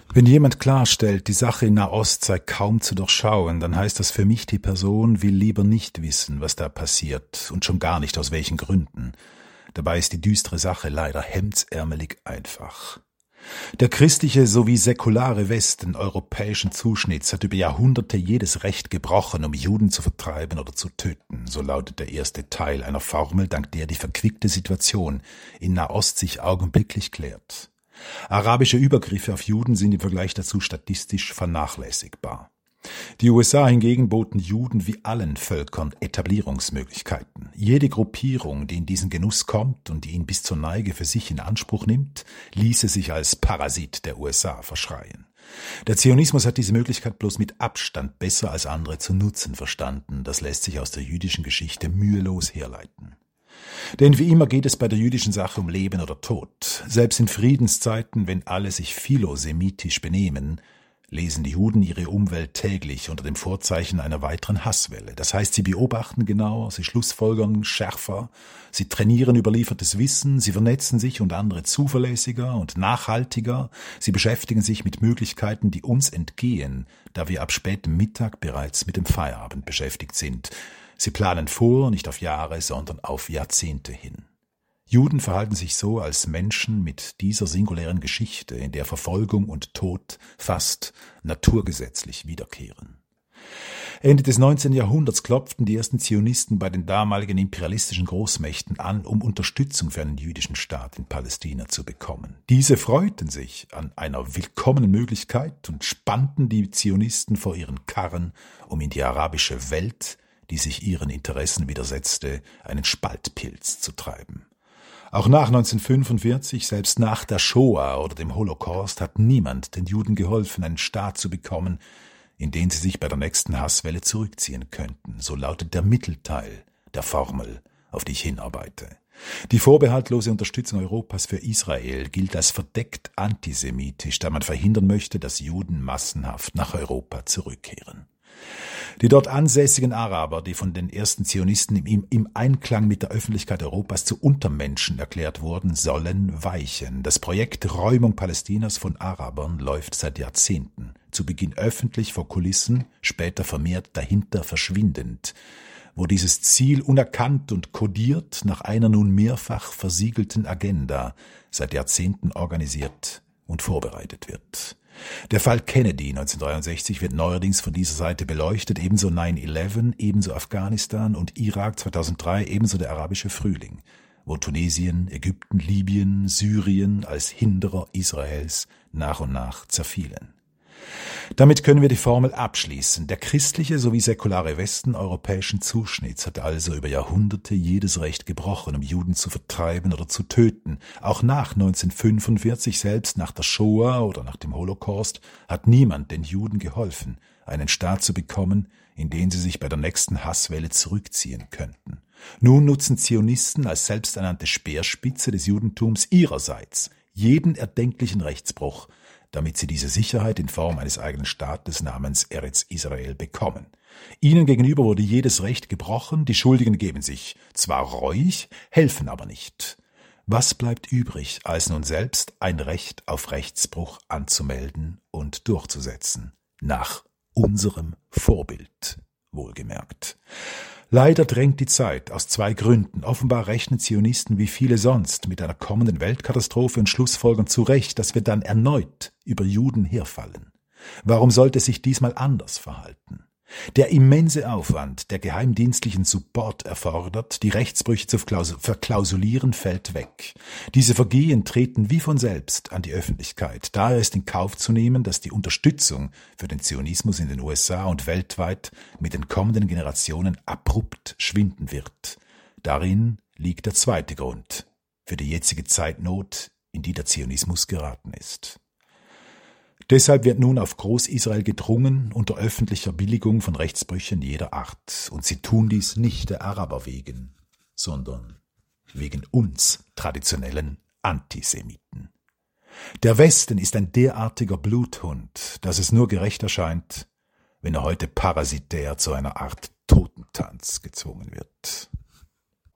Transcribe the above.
Wenn jemand klarstellt, die Sache in Nahost sei kaum zu durchschauen, dann heißt das für mich, die Person will lieber nicht wissen, was da passiert und schon gar nicht aus welchen Gründen. Dabei ist die düstere Sache leider hemdsärmelig einfach. Der christliche sowie säkulare Westen europäischen Zuschnitts hat über Jahrhunderte jedes Recht gebrochen, um Juden zu vertreiben oder zu töten. So lautet der erste Teil einer Formel, dank der die verquickte Situation in Nahost sich augenblicklich klärt. Arabische Übergriffe auf Juden sind im Vergleich dazu statistisch vernachlässigbar. Die USA hingegen boten Juden wie allen Völkern Etablierungsmöglichkeiten. Jede Gruppierung, die in diesen Genuss kommt und die ihn bis zur Neige für sich in Anspruch nimmt, ließe sich als Parasit der USA verschreien. Der Zionismus hat diese Möglichkeit bloß mit Abstand besser als andere zu nutzen verstanden. Das lässt sich aus der jüdischen Geschichte mühelos herleiten. Denn wie immer geht es bei der jüdischen Sache um Leben oder Tod. Selbst in Friedenszeiten, wenn alle sich philosemitisch benehmen, lesen die Juden ihre Umwelt täglich unter dem Vorzeichen einer weiteren Hasswelle. Das heißt, sie beobachten genauer, sie schlussfolgern schärfer, sie trainieren überliefertes Wissen, sie vernetzen sich und andere zuverlässiger und nachhaltiger, sie beschäftigen sich mit Möglichkeiten, die uns entgehen, da wir ab spätem Mittag bereits mit dem Feierabend beschäftigt sind. Sie planen vor, nicht auf Jahre, sondern auf Jahrzehnte hin. Juden verhalten sich so als Menschen mit dieser singulären Geschichte, in der Verfolgung und Tod fast naturgesetzlich wiederkehren. Ende des 19. Jahrhunderts klopften die ersten Zionisten bei den damaligen imperialistischen Großmächten an, um Unterstützung für einen jüdischen Staat in Palästina zu bekommen. Diese freuten sich an einer willkommenen Möglichkeit und spannten die Zionisten vor ihren Karren, um in die arabische Welt, die sich ihren Interessen widersetzte, einen Spaltpilz zu treiben. Auch nach 1945, selbst nach der Shoah oder dem Holocaust, hat niemand den Juden geholfen, einen Staat zu bekommen, in den sie sich bei der nächsten Hasswelle zurückziehen könnten. So lautet der Mittelteil der Formel, auf die ich hinarbeite. Die vorbehaltlose Unterstützung Europas für Israel gilt als verdeckt antisemitisch, da man verhindern möchte, dass Juden massenhaft nach Europa zurückkehren. Die dort ansässigen Araber, die von den ersten Zionisten im Einklang mit der Öffentlichkeit Europas zu Untermenschen erklärt wurden, sollen weichen. Das Projekt Räumung Palästinas von Arabern läuft seit Jahrzehnten. Zu Beginn öffentlich vor Kulissen, später vermehrt dahinter verschwindend. Wo dieses Ziel unerkannt und kodiert nach einer nun mehrfach versiegelten Agenda seit Jahrzehnten organisiert und vorbereitet wird. Der Fall Kennedy 1963 wird neuerdings von dieser Seite beleuchtet, ebenso 9/11, ebenso Afghanistan und Irak 2003, ebenso der arabische Frühling, wo Tunesien, Ägypten, Libyen, Syrien als Hinderer Israels nach und nach zerfielen. Damit können wir die Formel abschließen. Der christliche sowie säkulare Westen europäischen Zuschnitts hat also über Jahrhunderte jedes Recht gebrochen, um Juden zu vertreiben oder zu töten. Auch nach 1945, selbst nach der Shoah oder nach dem Holocaust, hat niemand den Juden geholfen, einen Staat zu bekommen, in den sie sich bei der nächsten Hasswelle zurückziehen könnten. Nun nutzen Zionisten als selbsternannte Speerspitze des Judentums ihrerseits jeden erdenklichen Rechtsbruch, damit sie diese Sicherheit in Form eines eigenen Staates namens Eretz Israel bekommen. Ihnen gegenüber wurde jedes Recht gebrochen, die Schuldigen geben sich zwar reuig, helfen aber nicht. Was bleibt übrig, als nun selbst ein Recht auf Rechtsbruch anzumelden und durchzusetzen? Nach unserem Vorbild, wohlgemerkt. Leider drängt die Zeit aus zwei Gründen. Offenbar rechnen Zionisten wie viele sonst mit einer kommenden Weltkatastrophe und schlussfolgern zu Recht, dass wir dann erneut über Juden herfallen. Warum sollte es sich diesmal anders verhalten? Der immense Aufwand, der geheimdienstlichen Support erfordert, die Rechtsbrüche zu verklausulieren, fällt weg. Diese Vergehen treten wie von selbst an die Öffentlichkeit. Daher ist in Kauf zu nehmen, dass die Unterstützung für den Zionismus in den USA und weltweit mit den kommenden Generationen abrupt schwinden wird. Darin liegt der zweite Grund für die jetzige Zeitnot, in die der Zionismus geraten ist. Deshalb wird nun auf Groß-Israel gedrungen unter öffentlicher Billigung von Rechtsbrüchen jeder Art. Und sie tun dies nicht der Araber wegen, sondern wegen uns traditionellen Antisemiten. Der Westen ist ein derartiger Bluthund, dass es nur gerecht erscheint, wenn er heute parasitär zu einer Art Totentanz gezwungen wird.